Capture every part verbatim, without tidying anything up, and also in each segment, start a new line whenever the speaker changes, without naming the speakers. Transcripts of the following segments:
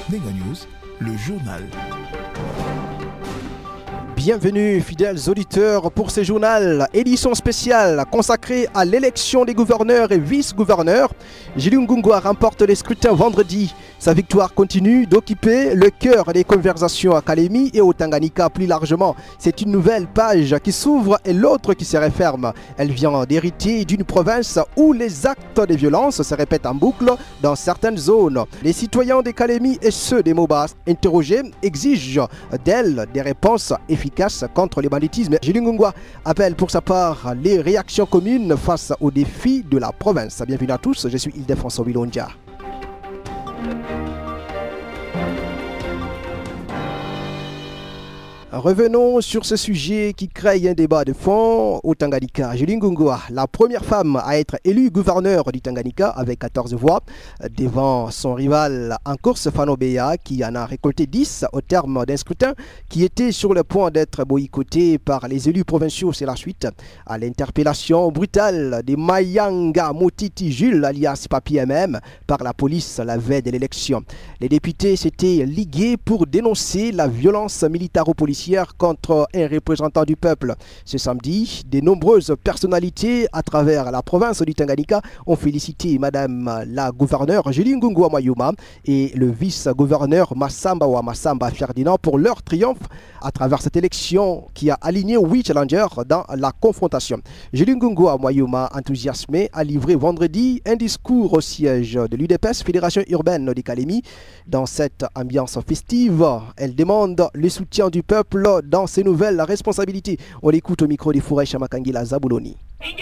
Nega News, le journal.
Bienvenue fidèles auditeurs pour ce journal, édition spéciale consacrée à l'élection des gouverneurs et vice-gouverneurs. Julie Ngungwa remporte les scrutins vendredi. Sa victoire continue d'occuper le cœur des conversations à Kalemi et au Tanganyika plus largement. C'est une nouvelle page qui s'ouvre et l'autre qui se referme. Elle vient d'hériter d'une province où les actes de violence se répètent en boucle dans certaines zones. Les citoyens de Kalemi et ceux des Mobas interrogés exigent d'elle des réponses efficaces contre le banditisme. Julie Ngungwa appelle pour sa part les réactions communes face aux défis de la province. Bienvenue à tous, je suis Ildefonso Bilonja. Revenons sur ce sujet qui crée un débat de fond au Tanganyika. Julie Ngungwa, la première femme à être élue gouverneur du Tanganyika avec quatorze voix devant son rival en course Fano Beya qui en a récolté dix au terme d'un scrutin qui était sur le point d'être boycotté par les élus provinciaux. C'est la suite à l'interpellation brutale de Mayanga Motiti Jules alias Papi M M par la police la veille de l'élection. Les députés s'étaient ligués pour dénoncer la violence militaro-policière contre un représentant du peuple. Ce samedi, de nombreuses personnalités à travers la province du Tanganyika ont félicité Madame la gouverneure Julie Ngungwa Mayuma et le vice-gouverneur Massamba wa Massamba Ferdinand pour leur triomphe à travers cette élection qui a aligné huit challengers dans la confrontation. Julie Ngungwa Mayuma, enthousiasmé, a livré vendredi un discours au siège de l'U D P S, Fédération urbaine de Kalemi. Dans cette ambiance festive, elle demande le soutien du peuple dans ces nouvelles responsabilités. On l'écoute au micro de Fouré Chamakangila Zabuloni.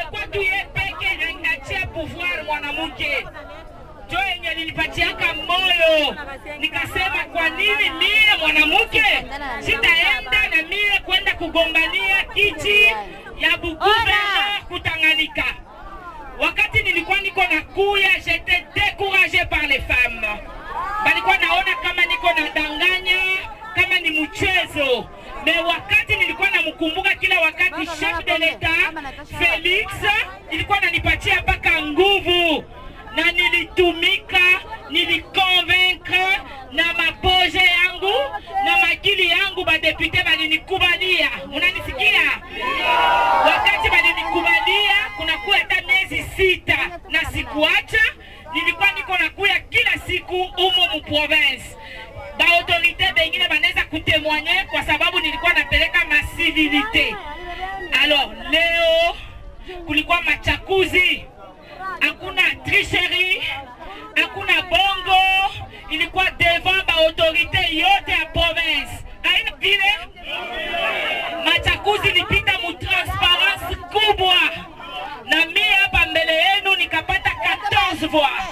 Nilipatiaka moyo nikasema kwa nini mie mwanamke sitaenda na mie kwenda kugombania kiti ya Bukuba Kutanganyika. Wakati nilikuwa niko nakuya, j'étais découragée par les femmes. Balikuwa naona kama niko nadanganya, kama ni mchezo. Me wakati nilikuwa namkumbuka kila wakati chef de l'État Felix ilikuwa ananipatia mpaka nguvu. Na nilitumika, niliconvaincre na mapoje yangu, na makili yangu badepute balinikubalia. Unanisikia? Wakati balinikubalia, kuna kuwa hata miezi sita na sikuacha, nilikuwa niko nakuya kila siku umo mu province. Ba autorité bengine banaweza kutémoigner kwa sababu nilikuwa napeleka masivilité. Alors, leo kulikuwa machakuzi. Hakuna tricherie, hakuna bongo, ilikuwa devant ba autorité yote ya province. Haina vile machakuzi lipita mu transparence kubwa. Na mimi hapa mbele yenu nikapata quatorze voix.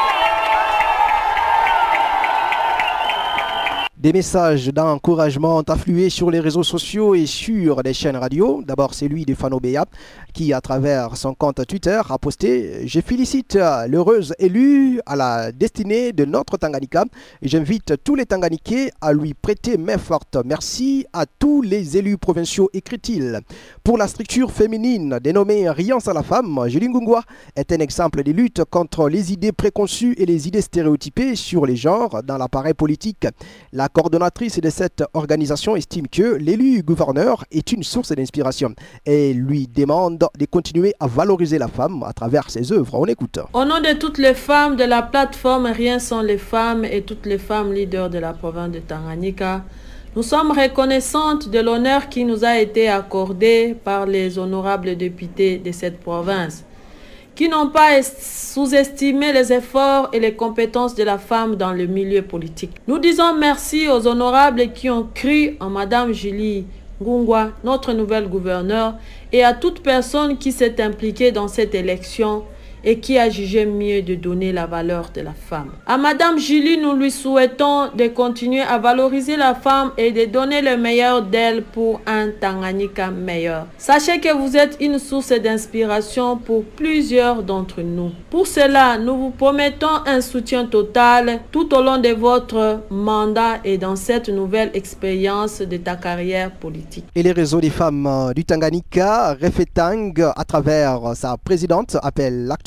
Des messages d'encouragement ont afflué sur les réseaux sociaux et sur des chaînes radio. D'abord celui de Fano Beya qui, à travers son compte Twitter, a posté « Je félicite l'heureuse élue à la destinée de notre Tanganyika. J'invite tous les Tanganikais à lui prêter main forte. Merci à tous les élus provinciaux », écrit-il. Pour la structure féminine dénommée Riance à la femme, Julie Ngungwa est un exemple de lutte contre les idées préconçues et les idées stéréotypées sur les genres dans l'appareil politique. La coordonnatrice de cette organisation estime que l'élu gouverneur est une source d'inspiration et lui demande de continuer à valoriser la femme à travers ses œuvres. On écoute.
Au nom de toutes les femmes de la plateforme Rien sans les femmes et toutes les femmes leaders de la province de Tanganyika, nous sommes reconnaissantes de l'honneur qui nous a été accordé par les honorables députés de cette province, qui n'ont pas sous-estimé les efforts et les compétences de la femme dans le milieu politique. Nous disons merci aux honorables qui ont cru en Madame Julie Ngungwa, notre nouvelle gouverneure, et à toute personne qui s'est impliquée dans cette élection et qui a jugé mieux de donner la valeur de la femme. À Madame Julie, nous lui souhaitons de continuer à valoriser la femme et de donner le meilleur d'elle pour un Tanganyika meilleur. Sachez que vous êtes une source d'inspiration pour plusieurs d'entre nous. Pour cela, nous vous promettons un soutien total tout au long de votre mandat et dans cette nouvelle expérience de ta carrière politique.
Et les réseaux des femmes du Tanganyika, Refetang, à travers sa présidente, appelle l'actuel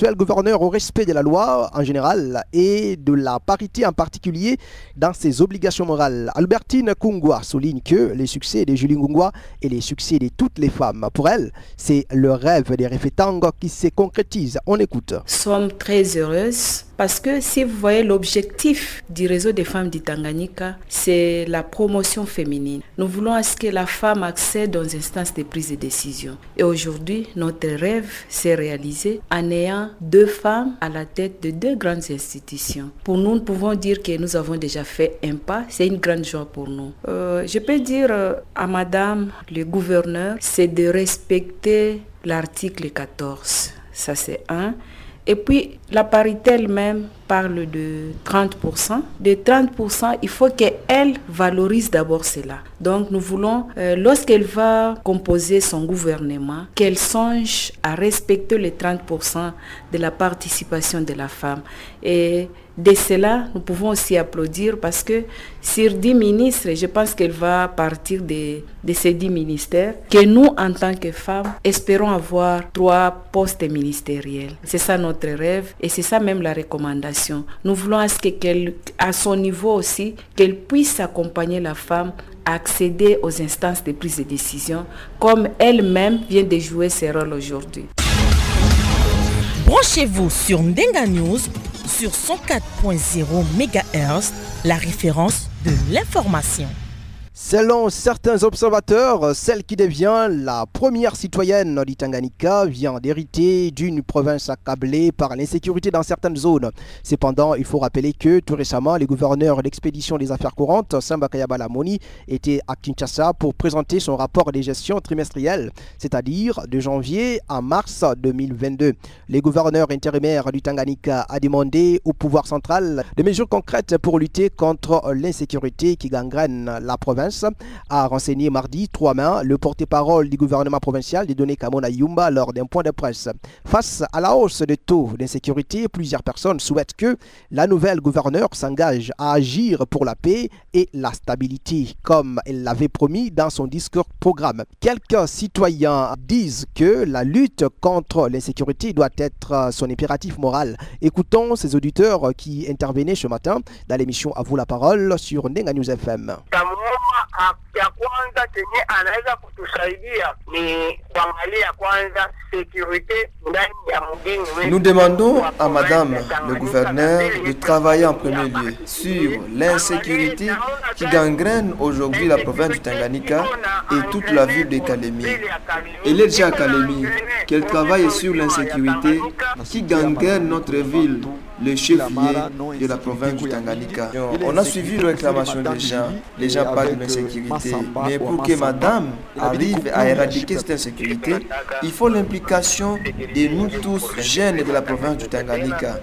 nouvelle gouverneure au respect de la loi en général et de la parité en particulier dans ses obligations morales. Albertine Kungwa souligne que les succès de Julie Ngungwa et les succès de toutes les femmes, pour elle, c'est le rêve des Refetang qui se concrétise. On écoute.
Nous sommes très heureuses parce que si vous voyez l'objectif du réseau des femmes du Tanganyika, c'est la promotion féminine. Nous voulons à ce que la femme accède aux instances de prise de décision. Et aujourd'hui, notre rêve s'est réalisé en ayant deux femmes à la tête de deux grandes institutions. Pour nous, nous pouvons dire que nous avons déjà fait un pas. C'est une grande joie pour nous. Euh, je peux dire à madame le gouverneur, c'est de respecter l'article quatorze. Ça, c'est un. Et puis, la parité elle-même parle de trente pour cent. De trente pour cent, il faut qu'elle valorise d'abord cela. Donc, nous voulons, euh, lorsqu'elle va composer son gouvernement, qu'elle songe à respecter les trente pour cent de la participation de la femme. Et de cela, nous pouvons aussi applaudir parce que sur dix ministres, je pense qu'elle va partir de, de ces dix ministères, que nous, en tant que femmes, espérons avoir trois postes ministériels. C'est ça notre rêve et c'est ça même la recommandation. Nous voulons à ce que qu'elle, à son niveau aussi, qu'elle puisse accompagner la femme à accéder aux instances de prise de décision, comme elle-même vient de jouer ses rôles aujourd'hui.
Branchez-vous sur Ndenga News sur cent quatre point zéro mégahertz, la référence de l'information.
Selon certains observateurs, celle qui devient la première citoyenne du Tanganyika vient d'hériter d'une province accablée par l'insécurité dans certaines zones. Cependant, il faut rappeler que tout récemment, le gouverneur d'expédition des affaires courantes, Samba Kayaba Lamoni, était à Kinshasa pour présenter son rapport de gestion trimestrielle, c'est-à-dire de janvier à mars deux mille vingt-deux. Le gouverneur intérimaire du Tanganyika a demandé au pouvoir central des mesures concrètes pour lutter contre l'insécurité qui gangrène la province, a renseigné mardi trois mai le porte-parole du gouvernement provincial de données Kamona Yumba lors d'un point de presse. Face à la hausse des taux d'insécurité, plusieurs personnes souhaitent que la nouvelle gouverneure s'engage à agir pour la paix et la stabilité, comme elle l'avait promis dans son discours programme. Quelques citoyens disent que la lutte contre l'insécurité doit être son impératif moral. Écoutons ces auditeurs qui intervenaient ce matin dans l'émission À vous la parole sur Ndenga News F M.
Ya kwanza kenye anaweza kutusaidia ni kuangalia kwanza sécurité ndani ya mgeni.
Nous demandons à madame le gouverneur de travailler en premier lieu sur l'insécurité qui gangrène aujourd'hui la province du Tanganyika et toute la ville de Kalemi. Elle est déjà à Kalemi, qu'elle travaille sur l'insécurité qui gangrène notre ville, le chef-lieu de la province du Tanganyika. On a suivi les réclamations des gens. Les gens parlent de l'insécurité. Mais pour que madame arrive à éradiquer cette insécurité, il faut l'implication de nous tous, jeunes de la province du Tanganyika.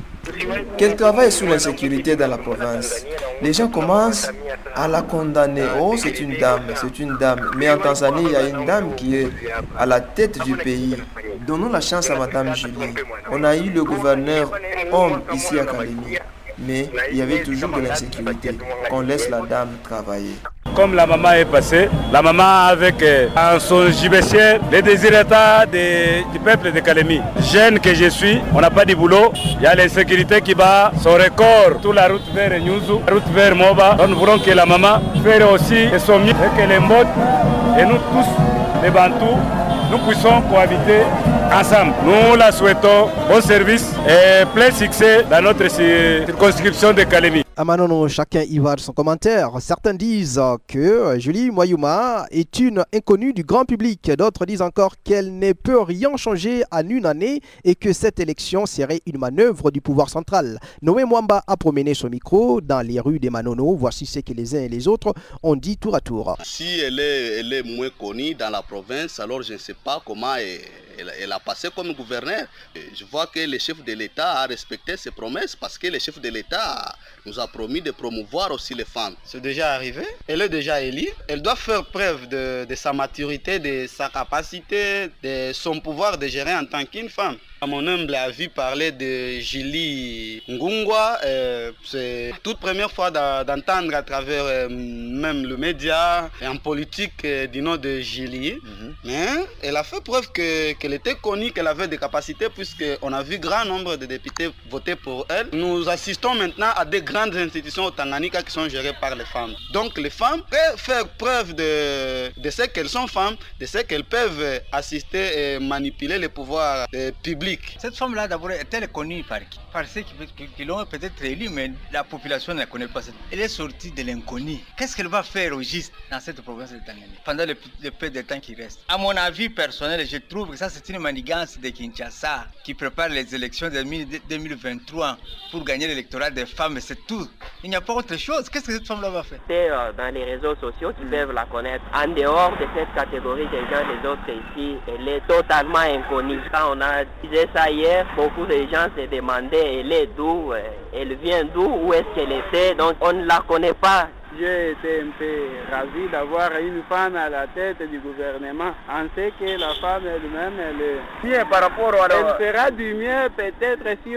Qu'elle travaille sur l'insécurité dans la province. Les gens commencent à la condamner. Oh, c'est une dame, c'est une dame. Mais en Tanzanie, il y a une dame qui est à la tête du pays. Donnons la chance à madame Julie. On a eu le gouverneur homme ici à Kalemi. Mais il y avait toujours de l'insécurité. On laisse la dame travailler.
Comme la maman est passée, la maman avec euh, en son gibecière les désirs de, du peuple de Kalemi. Jeune que je suis, on n'a pas de boulot. Il y a l'insécurité qui bat son record. Toute la route vers Nyuzu, la route vers Moba. Donc nous voulons que la maman fasse aussi son mieux et que les modes et nous tous, les Bantous, nous puissions cohabiter ensemble. Nous la souhaitons bon service et plein succès dans notre circonscription de Kalemi.
Amanono, chacun y va de son commentaire. Certains disent que Julie Mwayuma est une inconnue du grand public. D'autres disent encore qu'elle ne peut rien changer en une année et que cette élection serait une manœuvre du pouvoir central. Noé Mwamba a promené son micro dans les rues des Manono. Voici ce que les uns et les autres ont dit tour à tour.
Si elle est, elle est moins connue dans la province, alors je ne sais pas comment elle, elle, elle a passé comme gouverneur. Je vois que le chef de l'État a respecté ses promesses parce que le chef de l'État nous a promis de promouvoir aussi les femmes.
C'est déjà arrivé, elle est déjà élue, elle doit faire preuve de, de sa maturité, de sa capacité, de son pouvoir de gérer en tant qu'une femme. À mon humble avis, parler de Julie Ngungwa, euh, c'est toute première fois d'entendre à travers euh, même le média et en politique euh, du nom de Julie. Mm-hmm. Mais elle a fait preuve que, qu'elle était connue, qu'elle avait des capacités, puisqu'on a vu grand nombre de députés voter pour elle. Nous assistons maintenant à des grandes institutions au Tanganyika qui sont gérées par les femmes. Donc les femmes peuvent faire preuve de, de ce qu'elles sont femmes, de ce qu'elles peuvent assister et manipuler les pouvoirs euh, publics.
Cette femme-là, d'abord, est-elle connue par qui? Par ceux qui, qui, qui l'ont peut-être élue, mais la population ne la connaît pas. Elle est sortie de l'inconnu. Qu'est-ce qu'elle va faire au juste dans cette province de Tanganyika pendant le, le peu de temps qui reste? À mon avis personnel, je trouve que ça, c'est une manigance de Kinshasa qui prépare les élections de deux mille vingt-trois pour gagner l'électorat des femmes. C'est tout. Il n'y a pas autre chose. Qu'est-ce que cette femme-là va faire?
C'est euh, dans les réseaux sociaux qui peuvent la connaître. En dehors de cette catégorie des gens, les autres ici, elle est totalement inconnue. Quand on a dit ça hier, beaucoup de gens se demandaient elle est d'où, elle vient d'où, où est-ce qu'elle était, donc on ne la connaît pas.
J'ai été un peu ravi d'avoir une femme à la tête du gouvernement. On sait que la femme elle-même, elle est mieux par rapport à la... Elle fera du mieux peut-être si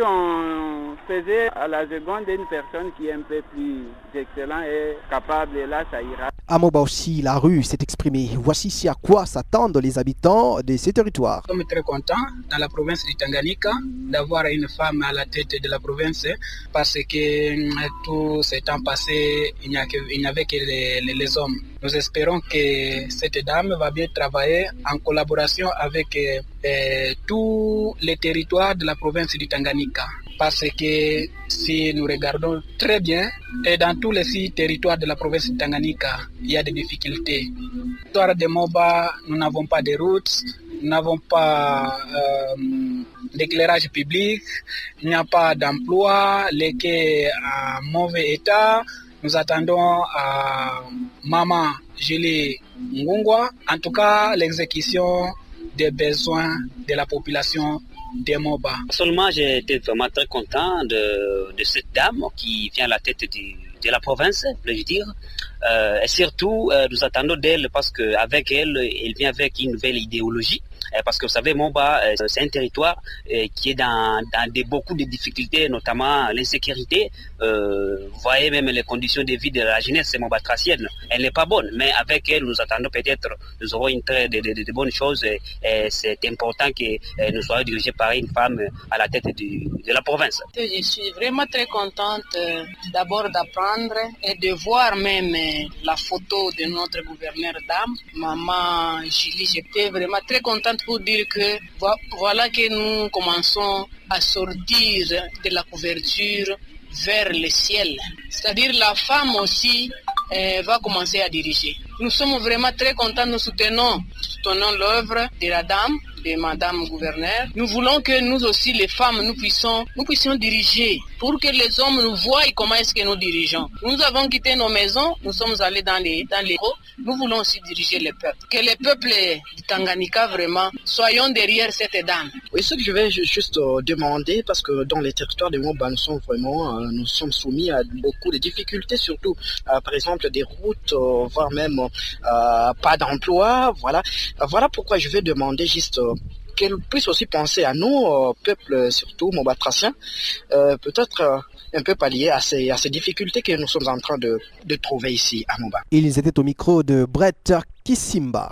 on faisait à la seconde une personne qui est un peu plus excellente et capable, et là ça ira.
À Moba aussi, la rue s'est exprimée. Voici si à quoi s'attendent les habitants de ces territoires.
Nous sommes très contents dans la province du Tanganyika d'avoir une femme à la tête de la province parce que tout ce temps passé, il n'y a que il n'y avait que les, les, les hommes. Nous espérons que cette dame va bien travailler en collaboration avec euh, tous les territoires de la province du Tanganyika. Parce que si nous regardons très bien, et dans tous les six territoires de la province du Tanganyika, il y a des difficultés. Dans le territoire de Moba, nous n'avons pas de routes, nous n'avons pas euh, d'éclairage public, il n'y a pas d'emploi, les quais en mauvais état. Nous attendons à Maman Julie Ngungwa, en tout cas l'exécution des besoins de la population de Moba.
Seulement, j'ai été vraiment très content de, de cette dame qui vient à la tête du, de la province, je veux dire. Euh, et surtout, euh, nous attendons d'elle parce qu'avec elle, elle vient avec une nouvelle idéologie. Parce que vous savez, Moba, c'est un territoire qui est dans, dans des, beaucoup de difficultés, notamment l'insécurité. Euh, vous voyez même les conditions de vie de la jeunesse mobatracienne. Elle n'est pas bonne, mais avec elle, nous attendons peut-être, nous aurons une très de, de, de bonnes choses. Et, et c'est important que nous soyons dirigés par une femme à la tête du, de la province.
Je suis vraiment très contente d'abord d'apprendre et de voir même la photo de notre gouverneur dame, Maman Julie. J'étais vraiment très contente pour dire que voilà que nous commençons à sortir de la couverture vers le ciel. C'est-à-dire la femme aussi euh, va commencer à diriger. Nous sommes vraiment très contents, nous soutenons, soutenons l'œuvre de la dame, de Madame Gouverneur. Nous voulons que nous aussi, les femmes, nous puissions, nous puissions diriger pour que les hommes nous voient comment est-ce que nous dirigeons. Nous avons quitté nos maisons, nous sommes allés dans les dans les hauts. Nous voulons aussi diriger le peuple. Que les peuples du Tanganyika, vraiment, soyons derrière cette dame.
Oui, ce que je vais juste euh, demander, parce que dans les territoires de Moba, nous sommes vraiment, euh, nous sommes soumis à beaucoup de difficultés, surtout, euh, par exemple, des routes, euh, voire même euh, pas d'emploi, voilà. Euh, voilà pourquoi je vais demander juste... Euh, qu'elle puisse aussi penser à nous, euh, peuple surtout mobatraciens, euh, peut-être euh, un peu pallier à ces, à ces difficultés que nous sommes en train de, de trouver ici à Moba.
Ils étaient au micro de Brett Kisimba.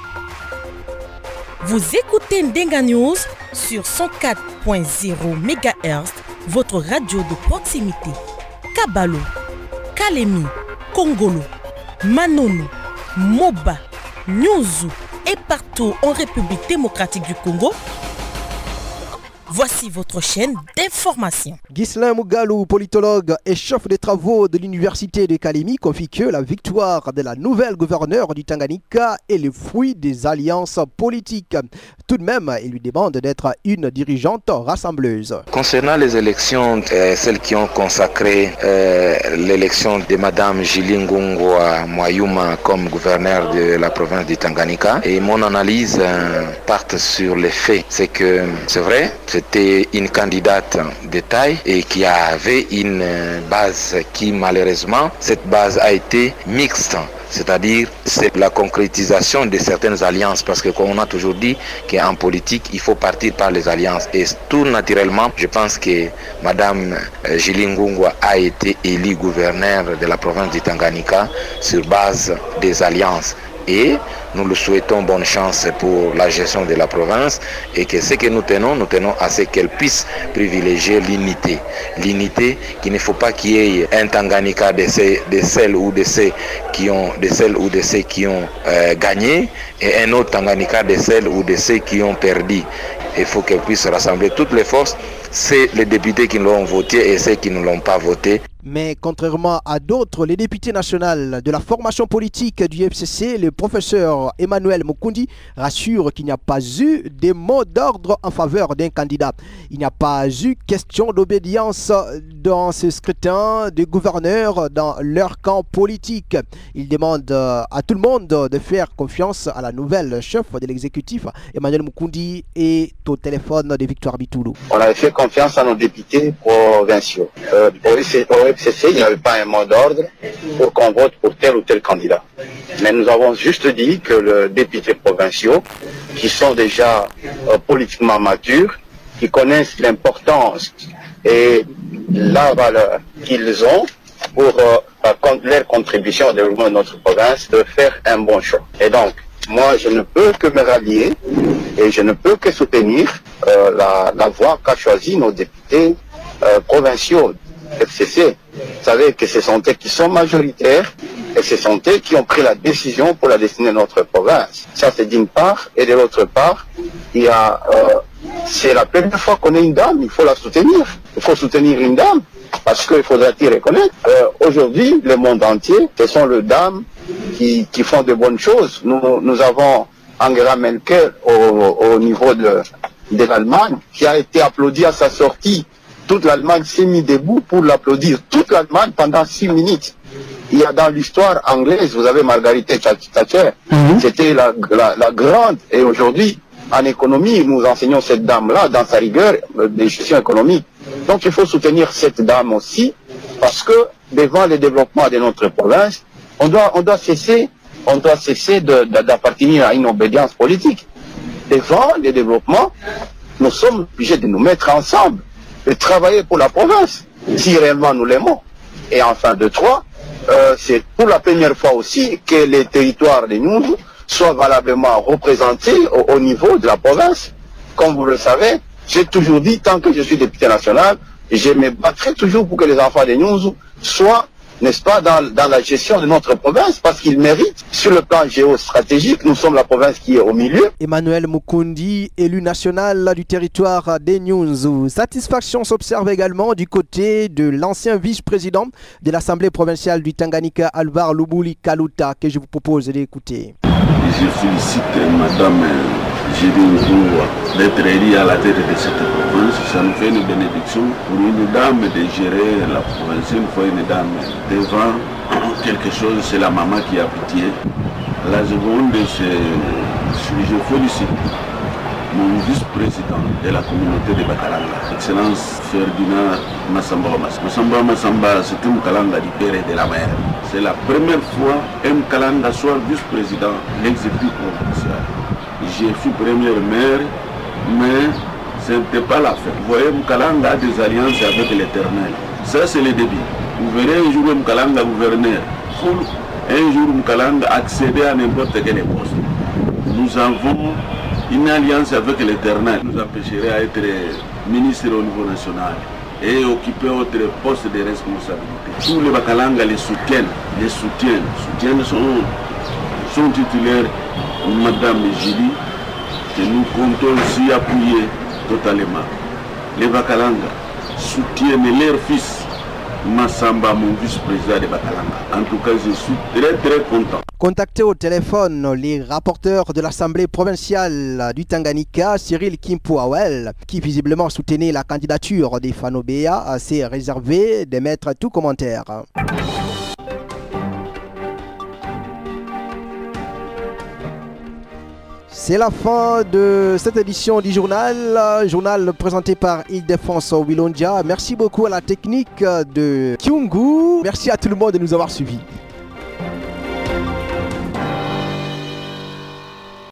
Vous écoutez Ndenga News sur cent quatre point zéro mégahertz, votre radio de proximité. Kabalo, Kalemi, Kongolo, Manono, Moba, Nyuzu et partout en République démocratique du Congo. Voici votre chaîne d'information.
Ghislain Mugalu, politologue et chef des travaux de l'université de Kalemi, confie que la victoire de la nouvelle gouverneure du Tanganyika est le fruit des alliances politiques. Tout de même, il lui demande d'être une dirigeante rassembleuse.
Concernant les élections, euh, celles qui ont consacré euh, l'élection de Madame Julie Ngungwa Mwayuma comme gouverneur de la province du Tanganyika, et mon analyse euh, part sur les faits. C'est que c'est vrai, c'est était une candidate de taille et qui avait une base qui malheureusement, cette base a été mixte. C'est-à-dire, c'est la concrétisation de certaines alliances, parce que comme on a toujours dit qu'en politique, il faut partir par les alliances. Et tout naturellement, je pense que Mme Julie Ngungwa a été élue gouverneure de la province du Tanganyika sur base des alliances. Et nous lui souhaitons bonne chance pour la gestion de la province et que ce que nous tenons, nous tenons à ce qu'elle puisse privilégier l'unité. L'unité, qu'il ne faut pas qu'il y ait un Tanganyika de, ces, de celles ou de ceux qui ont, de celles ou de ceux qui ont euh, gagné et un autre Tanganyika de celles ou de ceux qui ont perdu. Il faut qu'elle puisse rassembler toutes les forces, c'est les députés qui l'ont voté et ceux qui ne l'ont pas voté.
Mais contrairement à d'autres, les députés nationaux de la formation politique du F C C, le professeur Emmanuel Mukundi rassure qu'il n'y a pas eu de mots d'ordre en faveur d'un candidat. Il n'y a pas eu question d'obédience dans ce scrutin des gouverneurs dans leur camp politique. Il demande à tout le monde de faire confiance à la nouvelle chef de l'exécutif, Emmanuel Mukundi, et au téléphone de Victoire Bitoulou.
On avait fait confiance à nos députés provinciaux. Euh, au F C C, il n'y avait pas un mot d'ordre pour qu'on vote pour tel ou tel candidat. Mais nous avons juste dit que les députés provinciaux, qui sont déjà euh, politiquement matures, qui connaissent l'importance et la valeur qu'ils ont pour euh, leur contribution au développement de notre province, de faire un bon choix. Et donc, moi, je ne peux que me rallier et je ne peux que soutenir euh, la, la voie qu'a choisie nos députés euh, provinciaux F C C. Vous savez que ce sont eux qui sont majoritaires et ce sont eux qui ont pris la décision pour la destinée de notre province. Ça, c'est d'une part. Et de l'autre part, il y a, euh, c'est la première fois qu'on a une dame, il faut la soutenir. Il faut soutenir une dame parce qu'il faudra-t-il reconnaître. Euh, aujourd'hui, le monde entier, ce sont les dames qui, qui font de bonnes choses. Nous, nous avons Angela Merkel au, au niveau de, de l'Allemagne qui a été applaudie à sa sortie. Toute l'Allemagne s'est mise debout pour l'applaudir. Toute l'Allemagne pendant six minutes. Il y a dans l'histoire anglaise, vous avez Margaret Thatcher. Mm-hmm. C'était la, la, la grande. Et aujourd'hui, en économie, nous enseignons cette dame-là dans sa rigueur des gestions économiques. Donc il faut soutenir cette dame aussi, parce que devant le développement de notre province, on doit, on doit cesser, on doit cesser de, de, d'appartenir à une obédience politique. Devant le développement, nous sommes obligés de nous mettre ensemble, de travailler pour la province, si réellement nous l'aimons. Et enfin, de trois, euh, c'est pour la première fois aussi que les territoires de Nyunzu soient valablement représentés au, au niveau de la province. Comme vous le savez, j'ai toujours dit, tant que je suis député national, je me battrai toujours pour que les enfants de Nyunzu soient, n'est-ce pas, dans, dans la gestion de notre province, parce qu'ils méritent. Sur le plan géostratégique, nous sommes la province qui est au milieu.
Emmanuel Mukundi, élu national du territoire des Nyunzu. Satisfaction s'observe également du côté de l'ancien vice-président de l'Assemblée provinciale du Tanganyika, Alvar Lubuli Kaluta, que je vous propose d'écouter.
Je félicite Madame Julie Ngungwa d'être élue à la tête de cette province. Ça nous fait une bénédiction pour une dame de gérer la province. Une fois une dame devant quelque chose, c'est la maman qui a pitié. La seconde, c'est, je félicite mon vice-président de la communauté de Bakalanga, Excellence Ferdinand Massamba Massamba. Massamba Massamba, c'est un Kalanga du père et de la mère. C'est la première fois qu'un Kalanga soit vice-président de l'exécutif provincial. J'ai fait première maire, mais ce n'était pas la fin. Vous voyez, Mkalanga a des alliances avec l'Éternel. Ça, c'est le début. Vous verrez un jour Mkalanga gouverneur, un jour Mkalanga accéder à n'importe quel poste. Nous avons une alliance avec l'Éternel. Nous empêcherait à être ministre au niveau national et occuper autre poste de responsabilité. Tous les Bakalanga les soutiennent, les soutiennent, soutiennent son, son titulaire, Madame Julie, que nous comptons aussi appuyer totalement. Les Bakalanga soutiennent leur fils Massamba, mon vice-président de Bakalanga. En tout cas, je suis très très content.
Contacté au téléphone, les rapporteurs de l'Assemblée provinciale du Tanganyika, Cyril Kimpuawel, qui visiblement soutenait la candidature des Fanobea, s'est réservé d'émettre tout commentaire. C'est la fin de cette édition du journal, journal présenté par Île-de-France Wilondia. Merci beaucoup à la technique de Kyungu. Merci à tout le monde de nous avoir suivis.